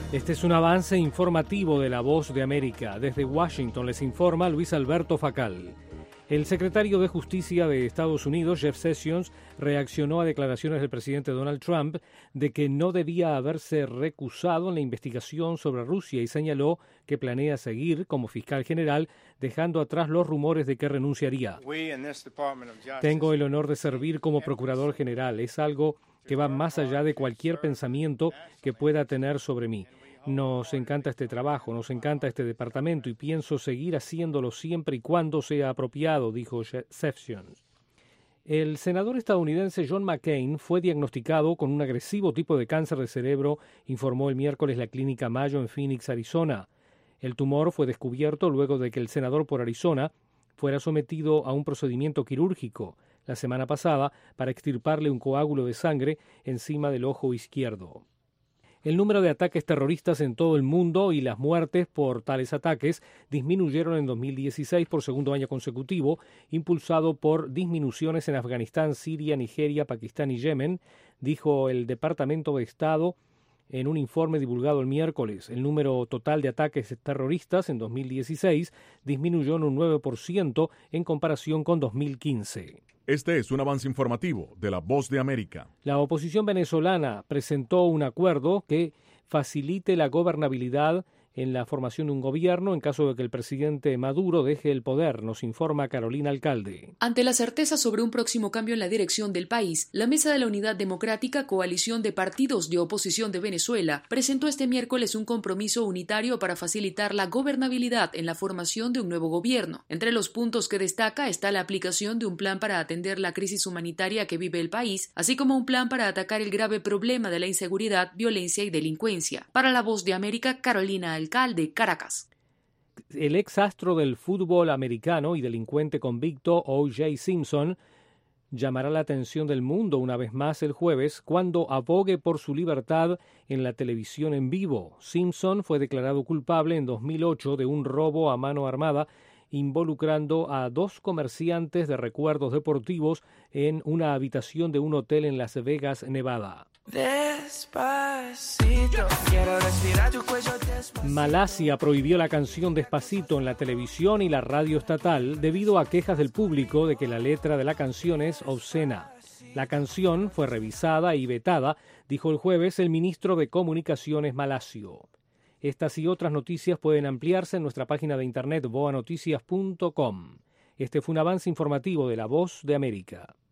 Este es un avance informativo de La Voz de América. Desde Washington les informa Luis Alberto Facal. El secretario de Justicia de Estados Unidos, Jeff Sessions, reaccionó a declaraciones del presidente Donald Trump de que no debía haberse recusado en la investigación sobre Rusia y señaló que planea seguir como fiscal general, dejando atrás los rumores de que renunciaría. Tengo el honor de servir como procurador general. Es algo que va más allá de cualquier pensamiento que pueda tener sobre mí. Nos encanta este trabajo, nos encanta este departamento y pienso seguir haciéndolo siempre y cuando sea apropiado, dijo Sessions. El senador estadounidense John McCain fue diagnosticado con un agresivo tipo de cáncer de cerebro, informó el miércoles la clínica Mayo en Phoenix, Arizona. El tumor fue descubierto luego de que el senador por Arizona fuera sometido a un procedimiento quirúrgico la semana pasada para extirparle un coágulo de sangre encima del ojo izquierdo. El número de ataques terroristas en todo el mundo y las muertes por tales ataques disminuyeron en 2016 por segundo año consecutivo, impulsado por disminuciones en Afganistán, Siria, Nigeria, Pakistán y Yemen, dijo el Departamento de Estado en un informe divulgado el miércoles. El número total de ataques terroristas en 2016 disminuyó en un 9% en comparación con 2015. Este es un avance informativo de La Voz de América. La oposición venezolana presentó un acuerdo que facilite la gobernabilidad en la formación de un gobierno en caso de que el presidente Maduro deje el poder, nos informa Carolina Alcalde. Ante la certeza sobre un próximo cambio en la dirección del país, la Mesa de la Unidad Democrática, coalición de partidos de oposición de Venezuela, presentó este miércoles un compromiso unitario para facilitar la gobernabilidad en la formación de un nuevo gobierno. Entre los puntos que destaca está la aplicación de un plan para atender la crisis humanitaria que vive el país, así como un plan para atacar el grave problema de la inseguridad, violencia y delincuencia. Para La Voz de América, Carolina Alcalde, Caracas. El ex astro del fútbol americano y delincuente convicto O.J. Simpson llamará la atención del mundo una vez más el jueves cuando abogue por su libertad en la televisión en vivo. Simpson fue declarado culpable en 2008 de un robo a mano armada involucrando a 2 comerciantes de recuerdos deportivos en una habitación de un hotel en Las Vegas, Nevada. Malasia prohibió la canción Despacito en la televisión y la radio estatal debido a quejas del público de que la letra de la canción es obscena. La canción fue revisada y vetada, dijo el jueves el ministro de Comunicaciones malasio. Estas y otras noticias pueden ampliarse en nuestra página de internet voanoticias.com. Este fue un avance informativo de La Voz de América.